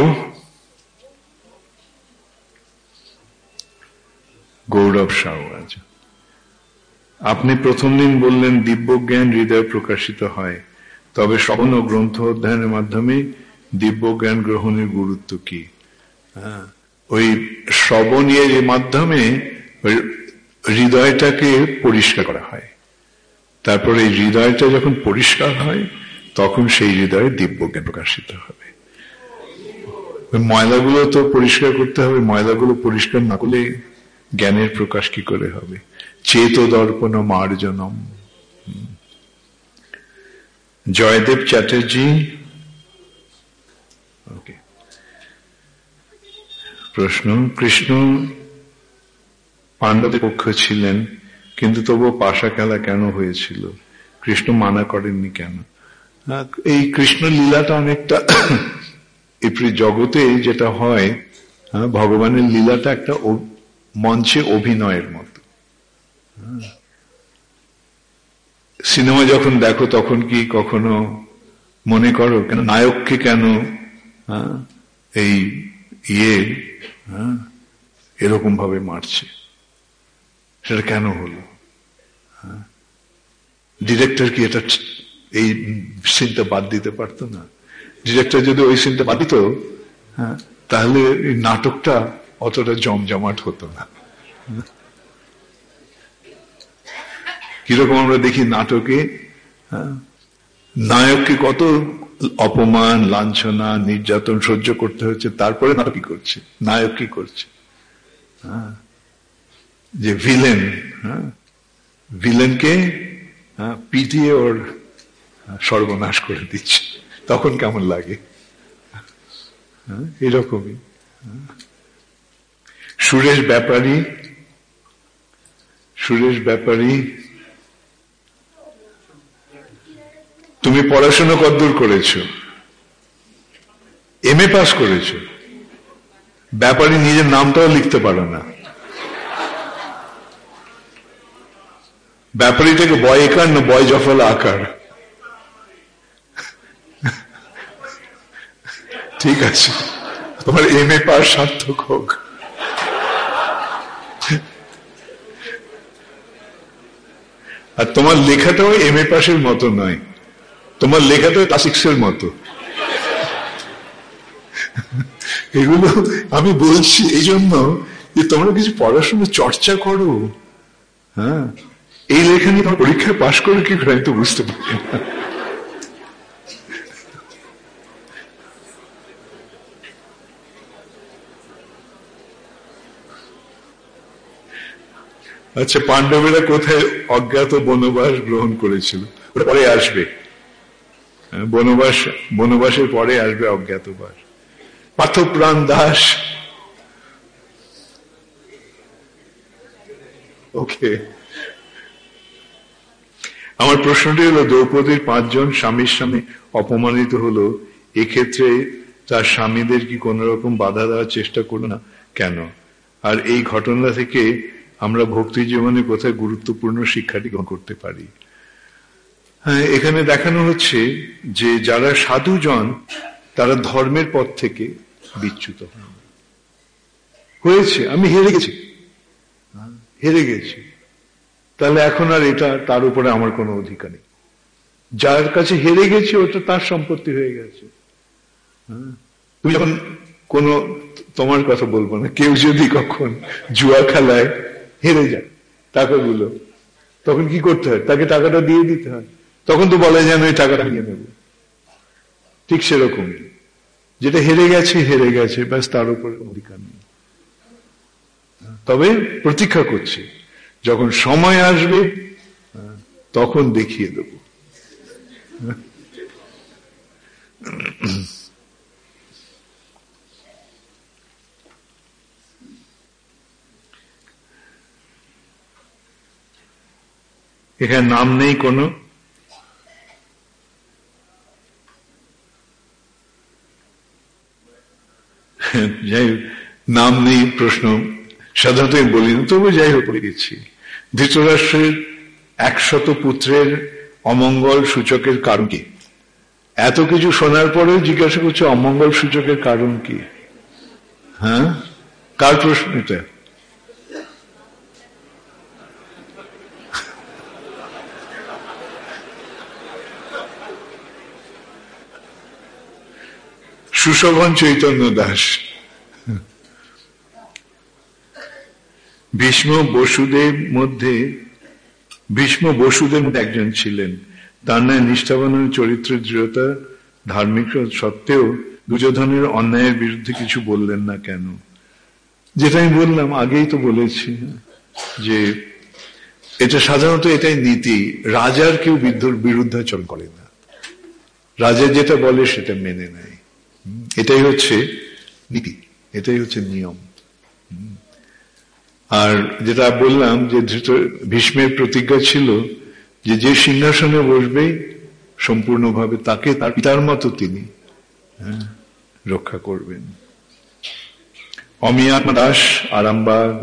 [SPEAKER 1] গৌরব সাউ। আচ্ছা, আপনি প্রথম দিন বললেন দিব্যজ্ঞান হৃদয়ে প্রকাশিত হয়, তবে শ্রবণ ও গ্রন্থ অধ্যয়নের মাধ্যমে দিব্যজ্ঞান গ্রহণের গুরুত্ব কি? ওই শ্রবণের মাধ্যমে হৃদয়টাকে পরিষ্কার করা হয়, তারপরে এই হৃদয়টা যখন পরিষ্কার হয় তখন সেই হৃদয়ে দিব্যজ্ঞান প্রকাশিত হবে। ময়লাগুলো তো পরিষ্কার করতে হবে, ময়লাগুলো পরিষ্কার না করলে জ্ঞানের প্রকাশ কি করে হবে? চেত দর্পণ মার্জনম। জয়দেব চ্যাটার্জি, ওকে। প্রশ্ন: কৃষ্ণ পাণ্ডবদের পক্ষ ছিলেন, কিন্তু তবুও পাশা খেলা কেন হয়েছিল? কৃষ্ণ মানা করেননি কেন? এই কৃষ্ণ লীলাটা অনেকটা এই জগতে যেটা হয়, ভগবানের লীলাটা একটা মঞ্চে অভিনয়ের মতো। সিনেমা যখন দেখো তখন কি কখনো মনে করো কেন নায়ককে কেন এই এরকম ভাবে মারছে? সেটা কেন হলো? ডিরেক্টর কি এটা এই সিনটা বাদ দিতে পারতো না? ডিরেক্টর যদি ওই সিনটা বাদ দিত, তাহলে এই নাটকটা অতটা জমজমাট হতো না। কিরকম আমরা দেখি নাটকে নায়ককে কত অপমান, লাঞ্ছনা, নির্যাতন সহ্য করতে হচ্ছে, তারপরে নাটক কি করছে, নায়ক কি করছে? যে ভিলেনকে পিটিয়ে ওর সর্বনাশ করে দিচ্ছে, তখন কেমন লাগে? এরকমই। সুরেশ ব্যাপারী, তুমি পড়াশোনা কতদূর করেছো? MA পাস করেছো। ব্যাপারী নিজের নামটাও লিখতে পারো না। ব্যাপারীটাকে বয় একার না বয় জফল আকার? ঠিক আছে, তোমার MA পাস সার্থক হোক। আর তোমার লেখাটাও MA পাসের মতো নয়, তোমার লেখাটাও ক্লাসিক্সের মতো। এগুলো আমি বলছি এই জন্য যে তোমরা কিছু পড়াশোনা চর্চা করো। এই লেখা নিয়ে তোমার পরীক্ষায় পাশ করে কি করে আমি তো বুঝতে পারি না। আচ্ছা, পাণ্ডবেরা কোথায় অজ্ঞাত বনবাস গ্রহণ করেছিল? পরে আসবে, বনবাসের পরে আসবে অজ্ঞাতবাস। পার্থপ্রাণ দাস, ওকে। আমার প্রশ্নটি হলো, দ্রৌপদীর 5 জন স্বামীর সামনে অপমানিত হলো, এক্ষেত্রে তার স্বামীদের কি কোন রকম বাধা দেওয়ার চেষ্টা করলো না কেন? আর এই ঘটনা থেকে আমরা ভক্তি জীবনে কোথায় গুরুত্বপূর্ণ শিক্ষাটি গ্রহণ করতে পারি? হ্যাঁ, এখানে দেখানো হচ্ছে যে যারা সাধুজন তারা ধর্মের পথ থেকে বিচ্যুত হয়েছে। আমি হেরে গেছি, তাহলে এখন আর এটা তার উপরে আমার কোনো অধিকার নেই। যার কাছে হেরে গেছি ওটা তার সম্পত্তি হয়ে গেছে। তুমি যখন কোন, তোমার কথা বলবো না, কেউ যদি কখন জুয়া খেলায় হেরে যায় টাকাগুলো, তখন কি করতে হয়? তাকে টাকাটা দিয়ে দিতে হয়। তখন তো বলা যায় না ওই টাকাটা নিয়ে নেব। ঠিক সেরকমই, যেটা হেরে গেছে, ব্যাস, তার উপর অধিকার নেই। তবে প্রতীক্ষা করছে, যখন সময় আসবে তখন দেখিয়ে দেব। এখানে নাম নেই কোনো, যাই হোক, নাম নেই প্রশ্ন সাধারণত আমি বলি না, তবু যাই হোক পড়ে গেছি। ধৃতরাষ্ট্রের 100 পুত্রের অমঙ্গল সূচকের কারণ কি? এত কিছু শোনার পরেও জিজ্ঞাসা করছে অমঙ্গল সূচকের কারণ কি? হ্যাঁ, কার প্রশ্ন এটা? সুশোভন চৈতন্য দাস। ভীষ্ম বসুদের মধ্যে একজন ছিলেন। তার ন্যায় নিষ্ঠাবান চরিত্রের দৃঢ়তা, ধার্মিক সত্ত্বেও দুর্যোধনের অন্যায়ের বিরুদ্ধে কিছু বললেন না কেন? যেটা আমি বললাম, আগেই তো বলেছি যে এটা সাধারণত এটাই নীতি, রাজার কেউ বিরুদ্ধাচরণ করে না, রাজা যেটা বলে সেটা মেনে নেয়, এটাই হচ্ছে নীতি, এটাই হচ্ছে নিয়ম। আর যেটা বললাম যে ভীষ্মের প্রতিজ্ঞা ছিল যে যে সিংহাসনে বসবে সম্পূর্ণভাবে তাকে তার পিতার মতো তিনি রক্ষা করবেন। অমিয়া দাস, আরামবাগ।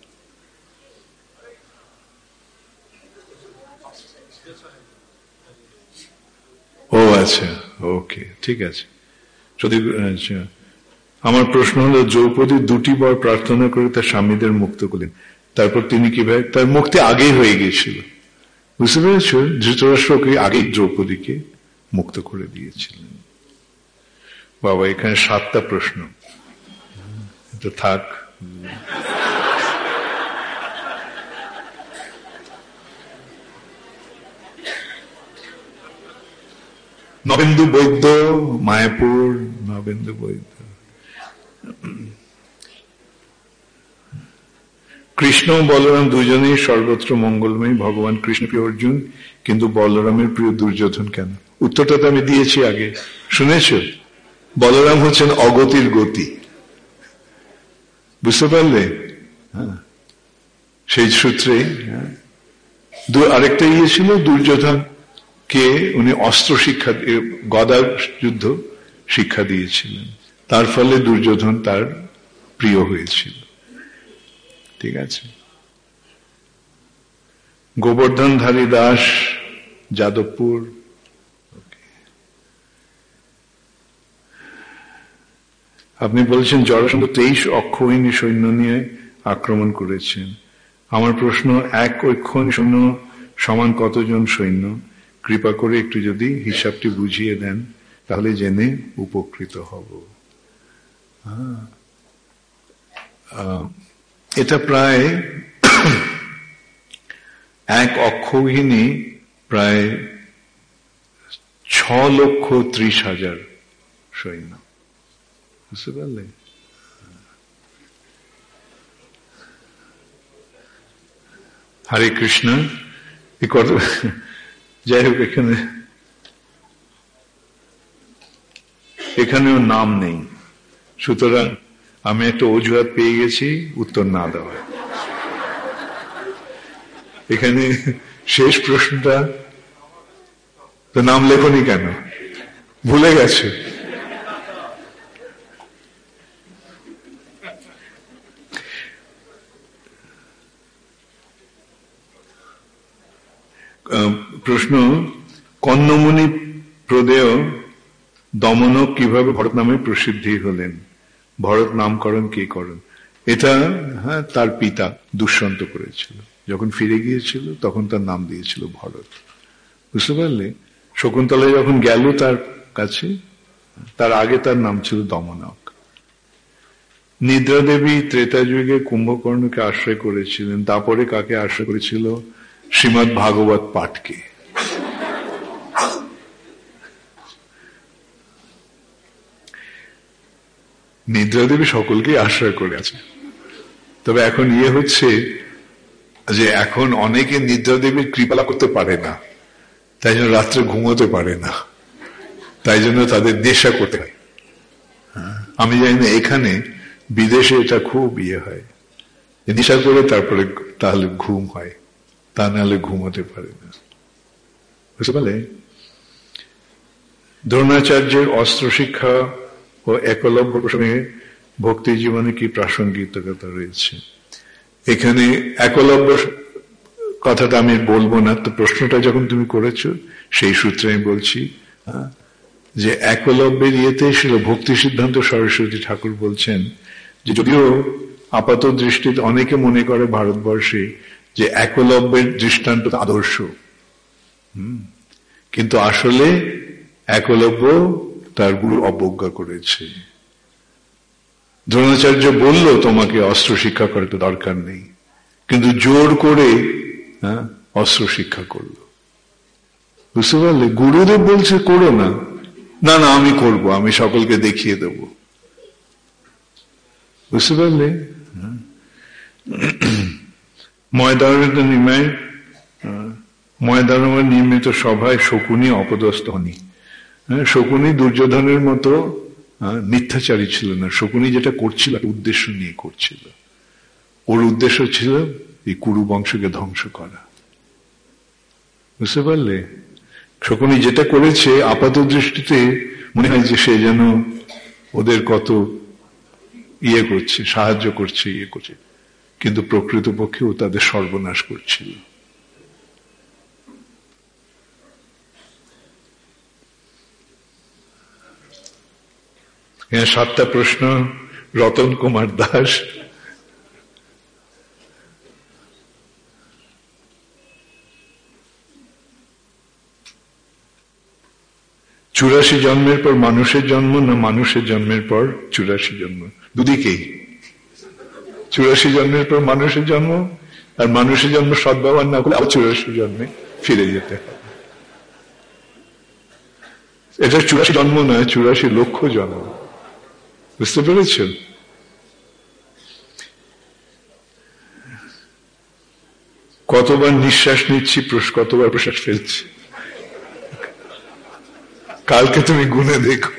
[SPEAKER 1] ও আচ্ছা, ওকে, ঠিক আছে। যদি আচ্ছা, আমার প্রশ্ন হলো, দ্রৌপদী 2টি বর প্রার্থনা করে তার স্বামীদের মুক্ত করলেন, তারপর তিনি কিভাবে, তার মুক্তি আগেই হয়ে গিয়েছিল, বুঝতে পেরেছ? ধৃতরাষ্ট্রকে আগেই দ্রৌপদীকে মুক্ত করে দিয়েছিলেন। বাবা, এখানে 7টা প্রশ্ন, এটা থাক। নবেন্দু বৈদ্য, মায়াপুর। নবেন্দু বৈদ্য, কৃষ্ণ ও বলরাম দুজনেই সর্বত্র মঙ্গলময়, ভগবান কৃষ্ণ প্রিয় অর্জুন, কিন্তু বলরামের প্রিয় দুর্যোধন কেন? উত্তরটা তো আমি দিয়েছি আগে, শুনেছ? বলরাম হচ্ছেন অগতির গতি, বুঝতে পারলে? হ্যাঁ, সেই সূত্রে আরেকটা ইয়ে ছিল, দুর্যোধন কে উনি অস্ত্র শিক্ষা, গদার যুদ্ধ শিক্ষা দিয়েছিলেন, তার ফলে দুর্যোধন তার প্রিয় হয়েছিল। ঠিক আছে। গোবর্ধনধারী দাস, যাদবপুর। আপনি বলছেন জরাসন্ধ 23 অক্ষৌহিনী সৈন্য নিয়ে আক্রমণ করেছেন। আমার প্রশ্ন, 1 অক্ষৌহিনী সৈন্য সমান কতজন সৈন্য? কৃপা করে একটু যদি হিসাবটি বুঝিয়ে দেন তাহলে জেনে উপকৃত হব। এটা প্রায় 1 অক্ষৌহিনী প্রায় 6,30,000 সৈন্য, বুঝতে পারলে? হরে কৃষ্ণ। যাই হোক, এখানেও নাম নেই, সুতরাং আমি একটা অজুহাত পেয়ে গেছি উত্তর না দেওয়া। এখানে শেষ প্রশ্নটা তো নাম লেখনি কেন? ভুলে গেছে? প্রশ্ন, কন্যমণি প্রদেয় দমনক কিভাবে ভরত নামে প্রসিদ্ধি হলেন? ভরত নামকরণ কে করেন? এটা তার পিতা দুষ্যন্ত করেছিল, যখন ফিরে গিয়েছিল তখন তার নাম দিয়েছিল ভরত, বুঝতে পারলে? শকুন্তলা যখন গেল তার কাছে, তার আগে তার নাম ছিল দমনক। নিদ্রা দেবী ত্রেতা যুগে কুম্ভকর্ণকে আশ্রয় করেছিলেন, তারপরে কাকে আশ্রয় করেছিল? শ্রীমৎ ভাগবত পাঠকে। নিদ্রা দেবী সকলকে আশ্রয় করে আছে, তবে এখন ইয়ে হচ্ছে যে এখন অনেকে নিদ্রা দেবীর কৃপা করতে পারে না, তাই জন্য রাত্রে ঘুমোতে পারে না, তাই জন্য তাদের নেশা করতে হয়। আমি জানি না এখানে, বিদেশে এটা খুব ইয়ে হয়, নেশা করে তারপরে তাহলে ঘুম হয়, তা নাহলে ঘুমোতে পারে না, বুঝতে পারলে? দ্রোণাচার্যের অস্ত্র শিক্ষা ও একলব্য প্রসঙ্গে ভক্তি জীবনে কি প্রাসঙ্গিকতা রয়েছে? এখানে একলব্য কথাটা আমি বলবো না, তো প্রশ্নটা যখন তুমি করেছো সেই সূত্রে আমি বলছি যে একলব্যের ইয়েতে ছিল ভক্তি সিদ্ধান্ত সরস্বতী ঠাকুর বলছেন যে যদিও আপাত দৃষ্টিতে অনেকে মনে করে ভারতবর্ষে যে একলব্যের দৃষ্টান্ত আদর্শ, কিন্তু আসলে একলব্য তার গুরু অবজ্ঞা করেছে। দ্রোণাচার্য বলল তোমাকে অস্ত্র শিক্ষা করে তো দরকার নেই, কিন্তু জোর করে অস্ত্র শিক্ষা করলো, বুঝতে পারলে? গুরুদেব বলছে করো না, না না আমি করব, আমি সকলকে দেখিয়ে দেব। বুঝতে পারলে? ময়দানের নির্মিত সভায় শকুনি অপদস্থ হনি। শকুনি দুর্যোধনের মতো মিথ্যাচারী ছিল না। শকুনি যেটা করছিল উদ্দেশ্য নিয়ে করছিল। ওর উদ্দেশ্য ছিল এই কুরু বংশকে ধ্বংস করা। বুঝতে পারলে? শকুনি যেটা করেছে আপাত দৃষ্টিতে মনে হয় যে সে যেন ওদের কত ইয়ে করছে, সাহায্য করছে, ইয়ে করছে, কিন্তু প্রকৃতপক্ষে ও তাদের সর্বনাশ করছিল। হ্যাঁ, 7টা প্রশ্ন। রতন কুমার দাস। চুরাশি জন্মের পর মানুষের জন্ম না মানুষের জন্মের পর 84 জন্ম? দুদিকেই। 84 জন্মের পর মানুষের জন্ম, আর মানুষের জন্ম সদ্ব্যবহার না করলে আবার 84 জন্মে ফিরে যেতে হবে। এটা 84 জন্ম নয়, 84 লক্ষ জন্ম। বুঝতে পেরেছ? কতবার নিঃশ্বাস নিচ্ছি, কতবার প্রশ্বাস ফেলছি, কালকে তুমি গুনে দেখো।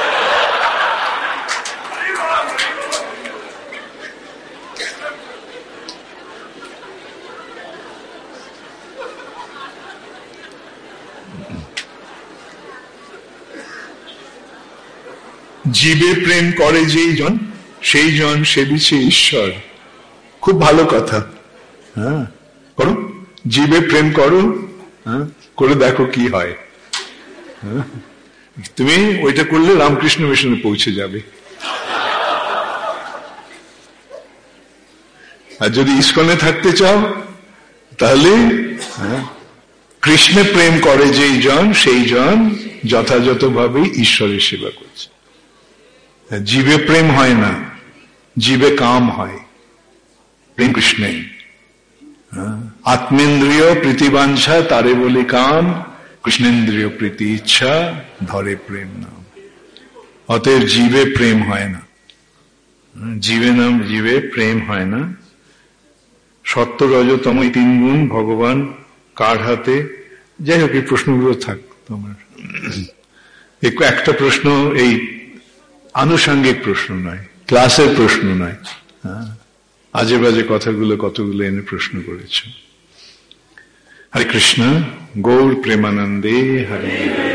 [SPEAKER 1] জীবে প্রেম করে যেই জন সেই জন সেবিছে ঈশ্বর। খুব ভালো কথা। হ্যাঁ, করো, জীবে প্রেম করো, হ্যাঁ, করে দেখো কি হয়। হ্যাঁ, তুমি ওইটা করলে রামকৃষ্ণ মিশনে পৌঁছে যাবে। আর যদি ইস্কনে থাকতে চাও তাহলে কৃষ্ণে প্রেম করে যেই জন সেই জন যথাযথভাবে ঈশ্বরের সেবা করছে। জীবে প্রেম হয় না, জীবে কাম হয়। প্রেম কৃষ্ণে। আত্মেন্দ্রিয় প্রীতিবাঞ্ছা তারে বলি কাম, কৃষ্ণেন্দ্রিয় প্রীতি ইচ্ছা ধরে প্রেম নাম। অতএব জীবে প্রেম হয় না, জীবে প্রেম হয় না। সত্য রজতম এই 3 গুণ ভগবান কার হাতে? যাই হোক, এই প্রশ্নগুলো থাক তোমার। একটা প্রশ্ন এই আনুষঙ্গিক প্রশ্ন নয়, ক্লাসের প্রশ্ন নয়। আজে বাজে কথাগুলো কতগুলো এনে প্রশ্ন করেছ। হরে কৃষ্ণ। গৌর প্রেমানন্দে হরে।